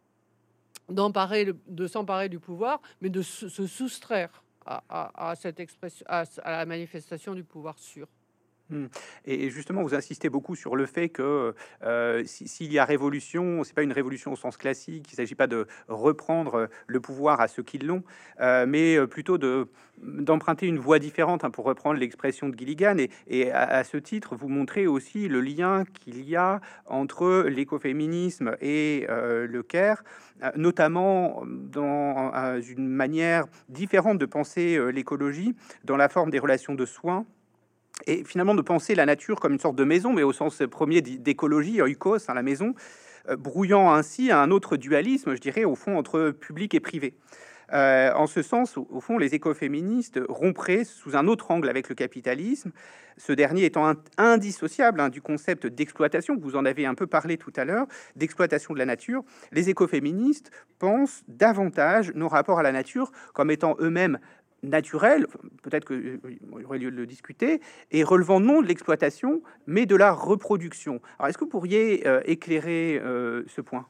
d'emparer le- de s'emparer du pouvoir, mais de se, se soustraire à, à- à cette expression, à, à la manifestation du pouvoir sûr. Mmh. Et et justement, vous insistez beaucoup sur le fait que, heu, si s'il y a révolution, c'est pas une révolution au sens classique. Il s'agit pas de reprendre, le pouvoir à ceux qui l'ont, heu, mais, heu, plutôt de d'emprunter une voie différente, hein, pour reprendre l'expression de Gilligan. Et et à à ce titre, vous montrez aussi le lien qu'il y a entre l'écoféminisme et heu, le care, heu, notamment dans, heu, une manière différente de penser, heu, l'écologie, dans la forme des relations de soins, et finalement de penser la nature comme une sorte de maison, mais au sens premier d'i- d'écologie, oikos, hein, la maison, euh, brouillant ainsi un autre dualisme, je dirais, au fond, entre public et privé. Euh, en ce sens, au, au fond, les écoféministes romperaient sous un autre angle avec le capitalisme, ce dernier étant in- indissociable, hein, du concept d'exploitation, que vous en avez un peu parlé tout à l'heure, d'exploitation de la nature. Les écoféministes pensent davantage nos rapports à la nature comme étant eux-mêmes naturels, peut-être qu'il y aurait lieu de le discuter, et relevant non de l'exploitation, mais de la reproduction. Alors, est-ce que vous pourriez euh, éclairer euh, ce point?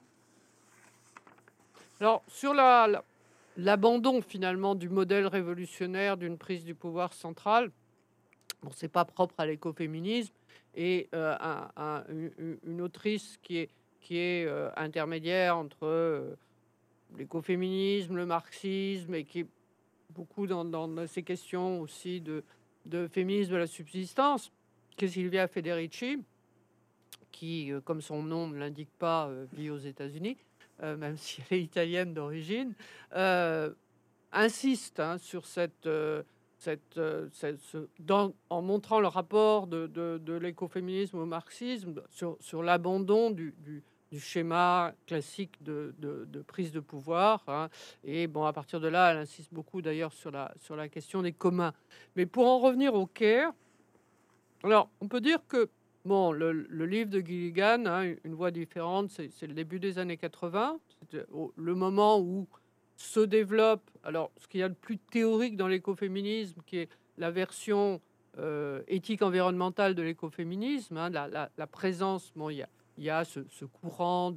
Alors, sur la, la- l'abandon finalement du modèle révolutionnaire d'une prise du pouvoir central, bon, c'est pas propre à l'écoféminisme, et euh, un- un- une, une autrice qui est, qui est euh, intermédiaire entre euh, l'écoféminisme, le marxisme, et qui est beaucoup dans, dans ces questions aussi de, de féminisme de la subsistance, qui est Silvia Federici, qui, euh, comme son nom ne l'indique pas, euh, vit aux États-Unis, euh, même si elle est italienne d'origine, euh, insiste hein, sur cette, euh, cette, euh, cette- ce- dans- en montrant le rapport de, de- de l'écoféminisme au marxisme, sur, sur l'abandon du, du- du schéma classique de, de- de prise de pouvoir. Hein. Et bon, à partir de là, elle insiste beaucoup d'ailleurs sur la, sur la question des communs. Mais pour en revenir au care, alors on peut dire que bon, le, le livre de Gilligan, hein, Une voie différente, c'est c'est le début des années quatre-vingts. C'était au- le moment où se développe, alors ce qu'il y a de plus théorique dans l'écoféminisme, qui est la version euh, éthique environnementale de l'écoféminisme, hein, la, la- la présence, bon, il y a, il y a ce, ce courant de,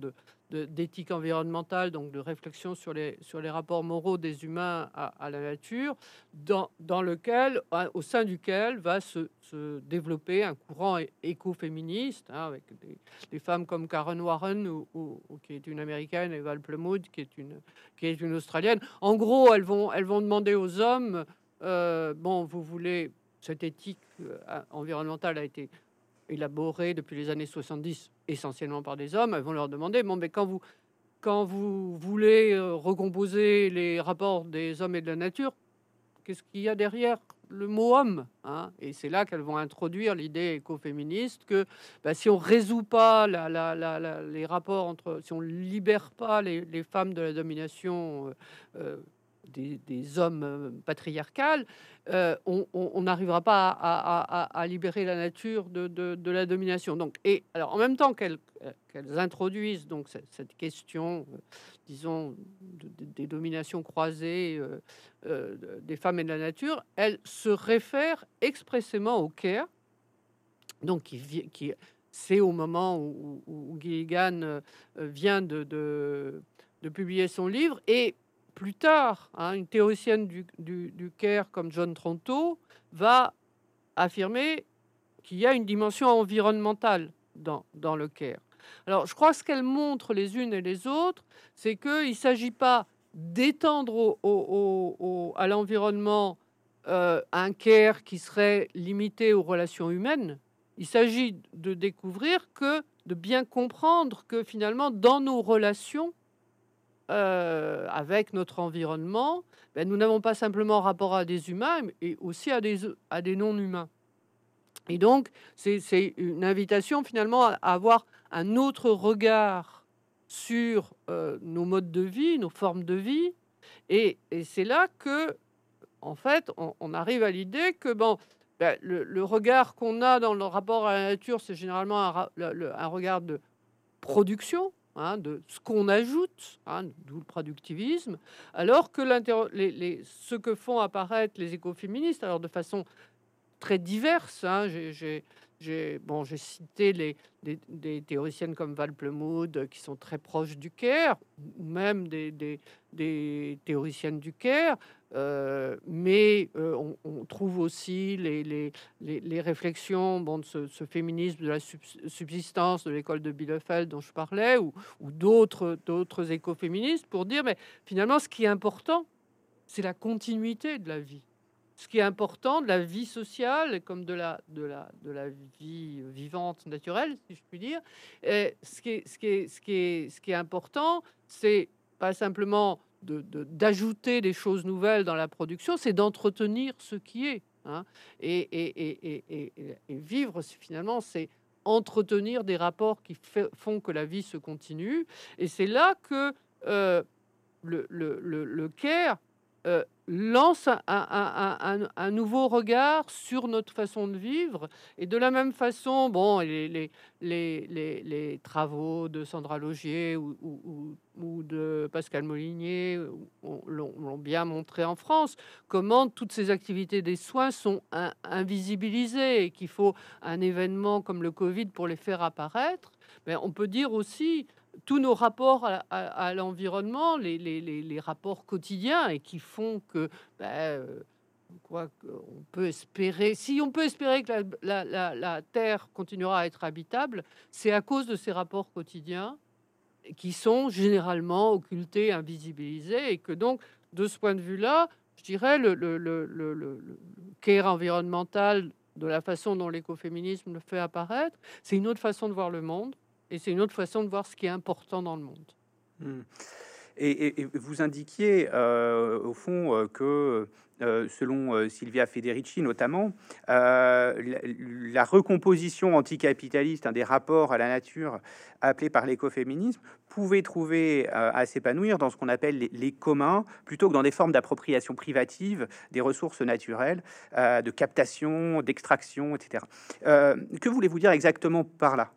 de d'éthique environnementale, donc de réflexion sur les sur les rapports moraux des humains à à la nature, dans dans lequel, hein, au sein duquel va se se développer un courant é écoféministe, hein, avec des des femmes comme Karen Warren ou ou ou qui est une américaine, et Val Plumwood qui est une qui est une australienne. En gros, elles vont elles vont demander aux hommes, heu, bon, vous voulez cette éthique, heu, a environnementale a été élaborée depuis les années soixante-dix, essentiellement par des hommes. Elles vont leur demander: «Bon, mais quand vous quand vous voulez, heu, recomposer les rapports des hommes et de la nature, qu'est-ce qu'il y a derrière le mot homme, hein?» Et c'est là qu'elles vont introduire l'idée écoféministe que, bah, si on résout pas la la la la les rapports entre si on libère pas les les femmes de la domination, heu heu, des des hommes, heu, patriarcal, heu, on on on n'arrivera pas à à à à libérer la nature de de de la domination. Donc et alors en même temps qu'elles, heu, qu'elles introduisent donc cette cette question, heu, disons de de des dominations croisées, heu heu, de des femmes et de la nature, elles se réfèrent expressément au Caire, donc qui vi qui c'est au moment où où où Gilligan, heu heu, vient de de de publier son livre et plus tard, hein, une théoricienne du du du Caire comme John Tronto va affirmer qu'il y a une dimension environnementale dans dans le Caire. Alors je crois ce qu'elles montrent les unes et les autres, c'est qu'il ne s'agit pas d'étendre au au au au à l'environnement, heu, un Caire qui serait limité aux relations humaines. Il s'agit de découvrir que de bien comprendre que finalement dans nos relations, heu, avec notre environnement, beh, nous n'avons pas simplement rapport à des humains, mais et aussi à des à des non-humains. Et donc, c'est c'est une invitation finalement à à avoir un autre regard sur, heu, nos modes de vie, nos formes de vie et et c'est là que, en fait, on on arrive à l'idée que bon, bah, le le regard qu'on a dans le rapport à la nature, c'est généralement un ra le le un regard de production, hein, de ce qu'on ajoute, hein, d'où le productivisme, alors que l'interro les les ce que font apparaître les écoféministes, alors de façon très diverses, hein. J'ai j'ai j'ai bon, j'ai cité les des des théoriciennes comme Val Plumwood, heu, qui sont très proches du Caire, ou même des des des théoriciennes du Caire, heu, mais heu, on on trouve aussi les les les les réflexions, bon, de ce ce féminisme de la subs subsistance de l'école de Bielefeld dont je parlais ou ou d'autres d'autres écoféministes pour dire: «Mais finalement, ce qui est important, c'est la continuité de la vie». Ce qui est important de la vie sociale comme de la de la de la vie vivante naturelle, si je puis dire. Et ce qui est ce qui est ce qui est ce qui est important, c'est pas simplement de de d'ajouter des choses nouvelles dans la production, c'est d'entretenir ce qui est, hein. Et et et et et et et vivre, c'est finalement, c'est entretenir des rapports qui fait font que la vie se continue et c'est là que, heu, le le le le Caire, heu, lance un un un un un nouveau regard sur notre façon de vivre et de la même façon, bon, les les les les les travaux de Sandra Laugier ou ou ou ou de Pascal Molinier, heu, ont l'ont l'ont bien montré en France, comment toutes ces activités des soins sont in invisibilisées et qu'il faut un événement comme le covid pour les faire apparaître. Mais on peut dire aussi tous nos rapports à à à l'environnement, les les les les rapports quotidiens et qui font que, bah, heu, quoi qu'on peut espérer si on peut espérer que la la la la terre continuera à être habitable, c'est à cause de ces rapports quotidiens qui sont généralement occultés, invisibilisés et que donc de ce point de vue-là, je dirais le le le le le le care environnemental de la façon dont l'écoféminisme le fait apparaître, c'est une autre façon de voir le monde et c'est une autre façon de voir ce qui est important dans le monde. Mmh. Et et et vous indiquiez, heu, au fond, heu, que, heu, selon, heu, Silvia Federici notamment, heu, la la recomposition anticapitaliste, hein, des rapports à la nature appelée par l'écoféminisme pouvait trouver, heu, à s'épanouir dans ce qu'on appelle les les communs, plutôt que dans des formes d'appropriation privative des ressources naturelles, heu, de captation, d'extraction, et cetera. Heu, que voulez-vous dire exactement par là?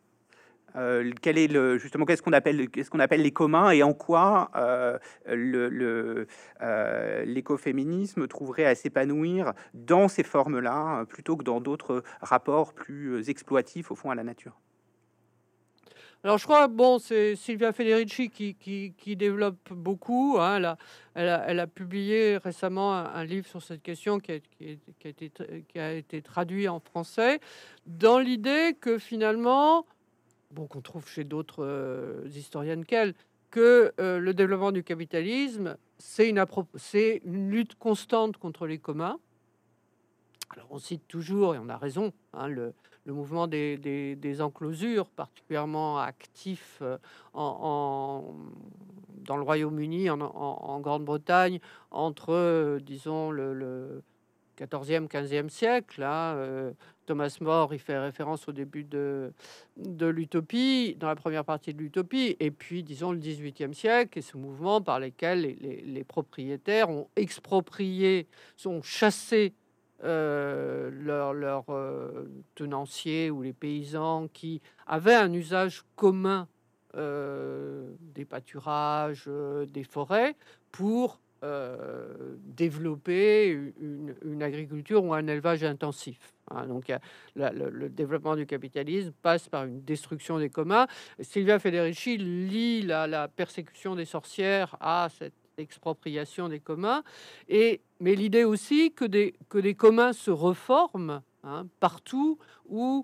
Heu, quel est le justement, qu'est-ce qu'on appelle qu'est-ce qu'on appelle les communs et en quoi, heu, le le, heu, l'écoféminisme trouverait à s'épanouir dans ces formes-là, plutôt que dans d'autres rapports plus, heu, exploitifs au fond à la nature? Alors je crois, bon, c'est Silvia Federici qui qui qui développe beaucoup, hein. Elle a elle a elle a publié récemment un un livre sur cette question qui a qui a qui a été tr qui a été traduit en français, dans l'idée que finalement, bon, qu'on trouve chez d'autres, heu, historiennes qu'elle, que, heu, le développement du capitalisme, c'est une appro c'est une lutte constante contre les communs. Alors on cite toujours, et on a raison, hein, le le mouvement des des des enclosures particulièrement actif, heu, en en dans le Royaume-Uni, en en en Grande-Bretagne, entre, heu, disons le le quatorzième, quinzième siècle, là, heu, Thomas More, il fait référence au début de de l'utopie, dans la première partie de l'utopie, et puis disons le dix-huitième siècle et ce mouvement par lesquels les les les propriétaires ont exproprié, sont chassés, heu, leurs leurs, heu, tenanciers ou les paysans qui avaient un usage commun, heu, des pâturages, heu, des forêts pour, heu, développer u une une agriculture ou un élevage intensif, hein. Donc il y a la le le développement du capitalisme passe par une destruction des communs. Silvia Federici lie la la persécution des sorcières à cette expropriation des communs, et mais l'idée aussi que des que des communs se reforment, hein, partout où,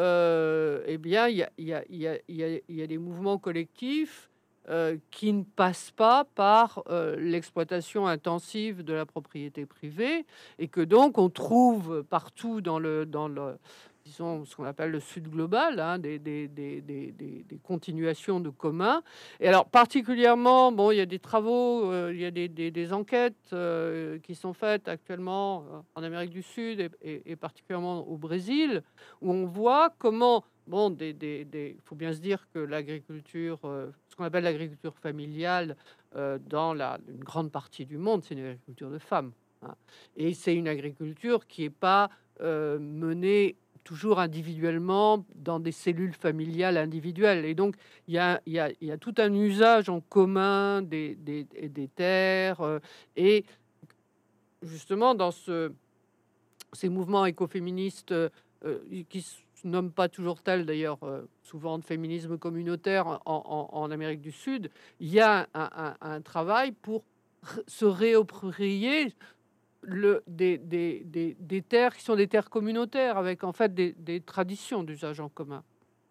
heu et bien, il y a il y a il y a il y a il y a des mouvements collectifs, heu, qui ne passent pas par, heu, l'exploitation intensive de la propriété privée, et que donc on trouve partout dans le dans le disons, ce qu'on appelle le sud global, hein, des des des des des des continuations de communs. Et alors particulièrement, bon, il y a des travaux, heu, il y a des des des enquêtes, heu, qui sont faites actuellement, heu, en Amérique du Sud et et et particulièrement au Brésil, où on voit comment, bon, des des des il faut bien se dire que l'agriculture, heu, ce qu'on appelle l'agriculture familiale, heu, dans la une grande partie du monde, c'est une agriculture de femmes, hein. Et c'est une agriculture qui est pas, heu, menée toujours individuellement dans des cellules familiales individuelles, et donc il y a il y a il y a tout un usage en commun des des des des terres, heu et justement dans ce ces mouvements écoféministes, heu heu, qui se nomment pas toujours tels d'ailleurs, heu, souvent de féminisme communautaire en en en Amérique du Sud, il y a un un un travail pour r se réapproprier le des des des des terres qui sont des terres communautaires avec en fait des des traditions d'usage en commun.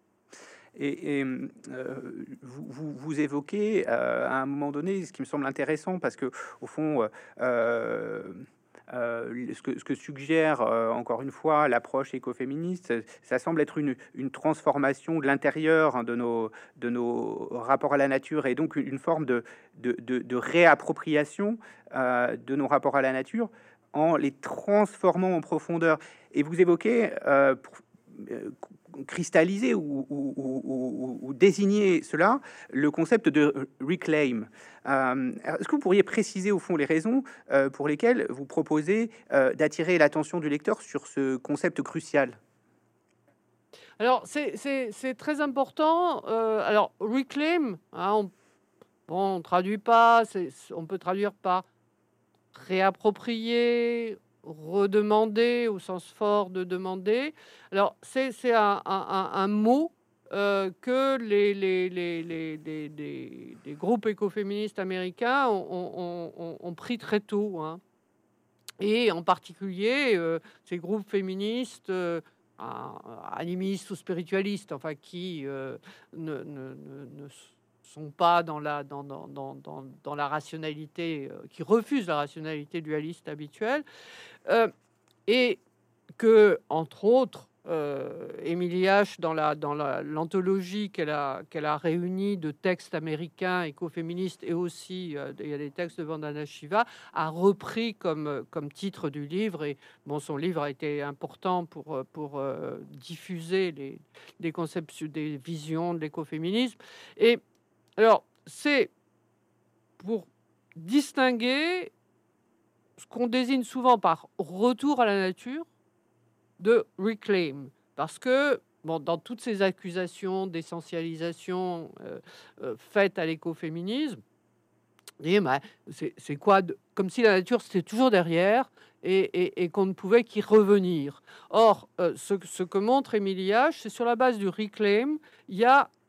Et, et, mmh, heu, vous vous vous évoquez, heu, à un moment donné, ce qui me semble intéressant parce que au fond, heu, heu, heu, ce que ce que suggère, heu, encore une fois, l'approche écoféministe, heu, ça semble être une une transformation de l'intérieur, hein, de nos de nos rapports à la nature, et donc une une forme de de de de réappropriation, heu, de nos rapports à la nature en les transformant en profondeur. Et vous évoquez, heu, pour heu, cristalliser ou, ou, ou- ou- ou désigner cela, le concept de reclaim. Euh, Est-ce que vous pourriez préciser au fond les raisons euh, pour lesquelles vous proposez euh, d'attirer l'attention du lecteur sur ce concept crucial? Alors c'est c'est c'est très important, heu, alors reclaim, hein, on bon, on traduit pas, c'est c on peut traduire par réapproprier, redemander au sens fort de demander. Alors c'est c'est un un un un mot, heu, que les les les les des des des groupes écoféministes américains ont ont ont ont ont pris très tôt, hein. Et en particulier, heu, ces groupes féministes, heu, a animistes ou spiritualistes, enfin qui, heu, ne ne ne ne s sont pas dans la dans dans dans dans dans la rationalité, heu, qui refusent la rationalité dualiste habituelle, heu et que, entre autres, heu, Emily H, dans la dans la l'anthologie qu'elle a qu'elle a réunie de textes américains écoféministes, et aussi, heu, il y a des textes de Vandana Shiva, a repris comme, heu, comme titre du livre. Et bon, son livre a été important pour, heu, pour, heu, diffuser les des concepts, des visions de l'écoféminisme. Et alors, c'est pour distinguer ce qu'on désigne souvent par retour à la nature de reclaim. Parce que, bon, dans toutes ces accusations d'essentialisation, heu heu, faites à l'écoféminisme, et bah, c'est c'est quoi de comme si la nature, c'était toujours derrière, et et et qu'on ne pouvait qu'y revenir. Or, heu, ce que ce que montre Emily H, c'est sur la base du reclaim, il y a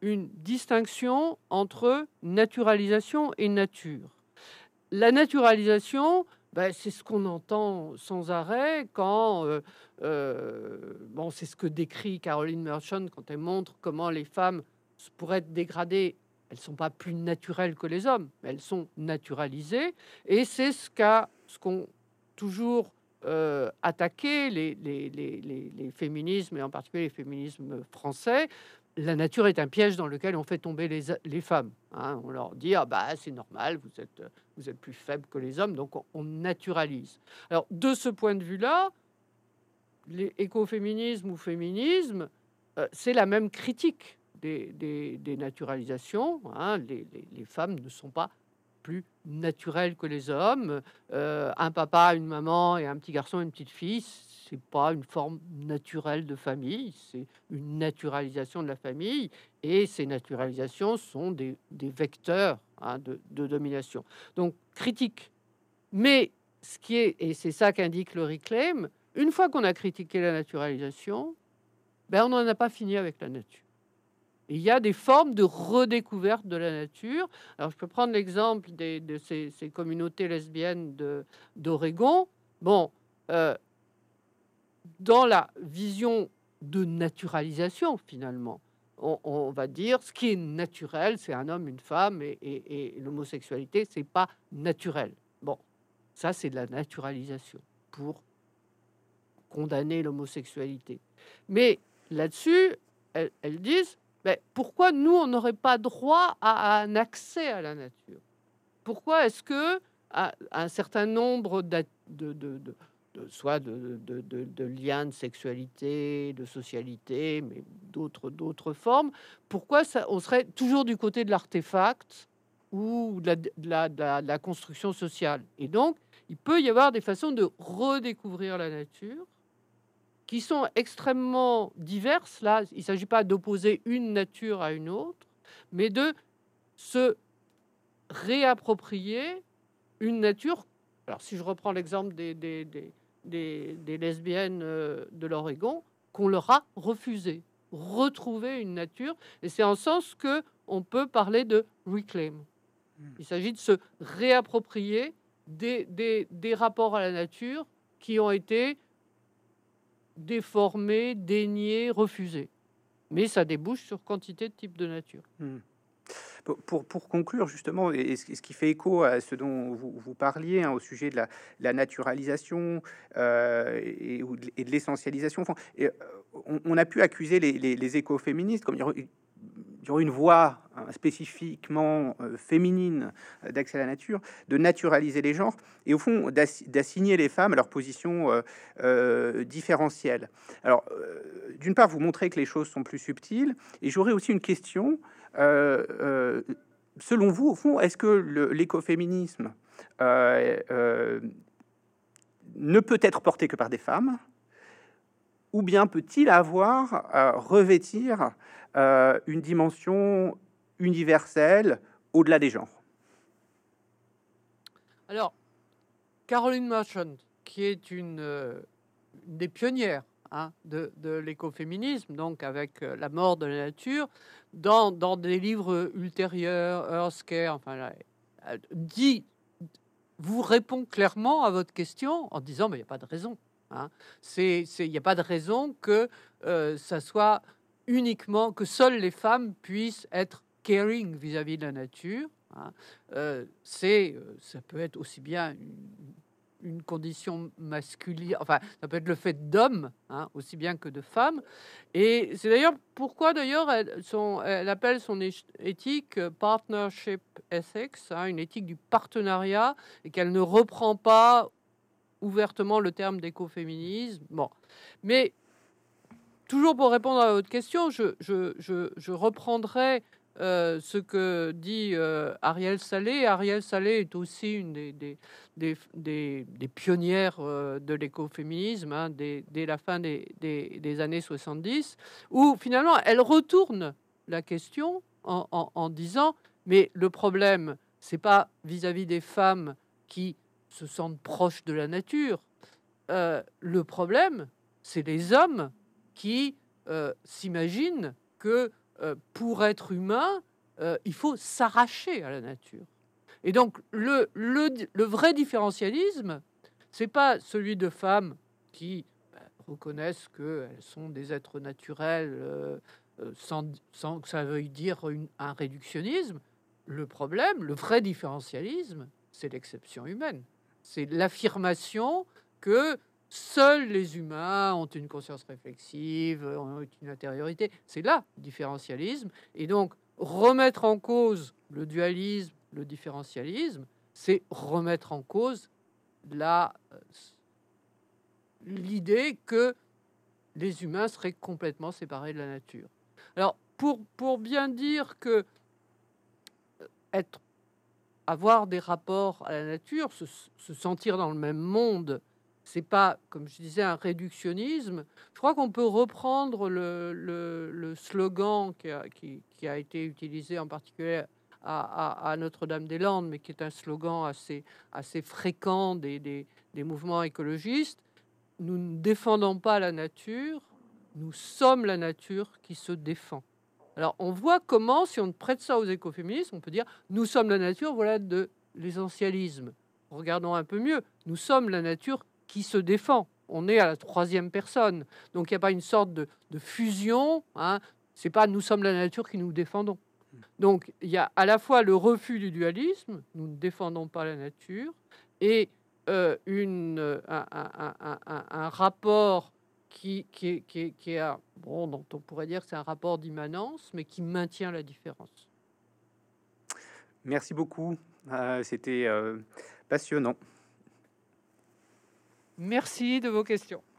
une distinction entre naturalisation et nature. La naturalisation, ben, c'est ce qu'on entend sans arrêt quand, euh, euh, bon, c'est ce que décrit Caroline Merchant quand elle montre comment les femmes, pour être dégradées, elles ne sont pas plus naturelles que les hommes, mais elles sont naturalisées. Et c'est ce qu'a, ce qu'ont toujours euh, attaqué les, les, les, les, les féminismes, et en particulier les féminismes français. La nature est un piège dans lequel on fait tomber les, les femmes. Hein. On leur dit ah bah c'est normal, vous êtes vous êtes plus faibles que les hommes, donc on, on naturalise. Alors de ce point de vue-là, l'écoféminisme ou féminisme, euh, c'est la même critique des, des, des naturalisations. Hein. Les, les, les femmes ne sont pas plus naturelles que les hommes. Euh, un papa, une maman et un petit garçon, une petite fille, c'est pas une forme naturelle de famille, c'est une naturalisation de la famille, et ces naturalisations sont des, des vecteurs hein, de, de domination. Donc, critique. Mais ce qui est, et c'est ça qu'indique le Reclaim, une fois qu'on a critiqué la naturalisation, ben on n'en a pas fini avec la nature. Il y a des formes de redécouverte de la nature. Alors, je peux prendre l'exemple des, de ces, ces communautés lesbiennes de, d'Oregon. Bon, euh, dans la vision de naturalisation, finalement, on, on va dire ce qui est naturel, c'est un homme, une femme, et, et, et l'homosexualité, c'est pas naturel. Bon, ça, c'est de la naturalisation pour condamner l'homosexualité. Mais là-dessus, elles, elles disent, ben, pourquoi nous, on n'aurait pas droit à, à un accès à la nature? Pourquoi est-ce que à, à un certain nombre de, de, de, de, de soit de, de, de, de liens de sexualité, de socialité, mais d'autres, d'autres formes, pourquoi ça, on serait toujours du côté de l'artefact ou de la, de, la, de, la, de la construction sociale? Et donc, il peut y avoir des façons de redécouvrir la nature qui sont extrêmement diverses. Là, il ne s'agit pas d'opposer une nature à une autre, mais de se réapproprier une nature. Alors, si je reprends l'exemple des, des, des, des, des lesbiennes de l'Oregon, qu'on leur a refusé, retrouver une nature, et c'est en ce sens que on peut parler de reclaim. Il s'agit de se réapproprier des, des, des rapports à la nature qui ont été déformés, déniés, refusés. Mais ça débouche sur quantité de types de nature. Mmh. Pour, pour conclure justement, et ce qui fait écho à ce dont vous, vous parliez hein, au sujet de la, la naturalisation euh, et, et de l'essentialisation, enfin, et, on, on a pu accuser les, les, les écoféministes comme il y aurait une voie hein, spécifiquement euh, féminine euh, d'accès à la nature, de naturaliser les genres et au fond d'assigner les femmes à leur position euh, euh, différentielle. Alors, euh, d'une part, vous montrez que les choses sont plus subtiles, et j'aurais aussi une question. Euh, euh, selon vous, au fond, est-ce que l'écoféminisme euh, euh, ne peut être porté que par des femmes, ou bien peut-il avoir, euh, revêtir euh, une dimension universelle au-delà des genres? Alors, Caroline Merchant, qui est une, euh, une des pionnières hein, de, de l'écoféminisme, donc avec euh, la mort de la nature, dans, dans des livres ultérieurs, Earthcare, enfin, là, elle dit, vous répond clairement à votre question en disant, mais il n'y a pas de raison. Hein. C'est, il n'y a pas de raison que euh, ça soit uniquement, que seules les femmes puissent être caring vis-à-vis de la nature. Hein. Euh, c'est, ça peut être aussi bien une, une condition masculine, enfin, ça peut être le fait d'hommes, hein, aussi bien que de femmes. Et c'est d'ailleurs pourquoi, d'ailleurs, elle, son, elle appelle son éthique partnership ethics, hein, une éthique du partenariat, et qu'elle ne reprend pas ouvertement le terme d'écoféminisme. Bon, mais toujours pour répondre à votre question, je, je, je, je reprendrai euh, ce que dit euh, Ariel Salé. Ariel Salé est aussi une des, des, des, des, des pionnières euh, de l'écoféminisme hein, dès, dès la fin des, des, des années soixante-dix, où finalement elle retourne la question en, en, en disant mais le problème, c'est pas vis-à-vis des femmes qui se sentent proches de la nature. Euh, le problème, c'est les hommes qui euh, s'imaginent que euh, pour être humain, euh, il faut s'arracher à la nature. Et donc, le, le, le vrai différentialisme, c'est pas celui de femmes qui bah, reconnaissent qu'elles sont des êtres naturels euh, euh, sans, sans que ça veuille dire une- un réductionnisme. Le problème, le vrai différentialisme, c'est l'exception humaine. C'est l'affirmation que seuls les humains ont une conscience réflexive, ont une intériorité. C'est là le différentialisme. Et donc, remettre en cause le dualisme, le différentialisme, c'est remettre en cause la, euh, l'idée que les humains seraient complètement séparés de la nature. Alors, pour, pour bien dire que être, avoir des rapports à la nature, se, se sentir dans le même monde, c'est pas, comme je disais, un réductionnisme. Je crois qu'on peut reprendre le, le, le slogan qui a, qui, qui a été utilisé en particulier à, à, à Notre-Dame-des-Landes, mais qui est un slogan assez, assez fréquent des, des, des mouvements écologistes. Nous ne défendons pas la nature, nous sommes la nature qui se défend. Alors, on voit comment, si on prête ça aux écoféministes, on peut dire « nous sommes la nature », voilà de l'essentialisme. Regardons un peu mieux. Nous sommes la nature qui se défend. On est à la troisième personne. Donc, il n'y a pas une sorte de, de fusion. Hein. C'est pas « nous sommes la nature qui nous défendons ». Donc, il y a à la fois le refus du dualisme, nous ne défendons pas la nature, et euh, une, un, un, un, un, un rapport qui, qui, qui, qui a, bon, dont on pourrait dire que c'est un rapport d'immanence, mais qui maintient la différence. Merci beaucoup. Euh, C'était euh, passionnant. Merci de vos questions.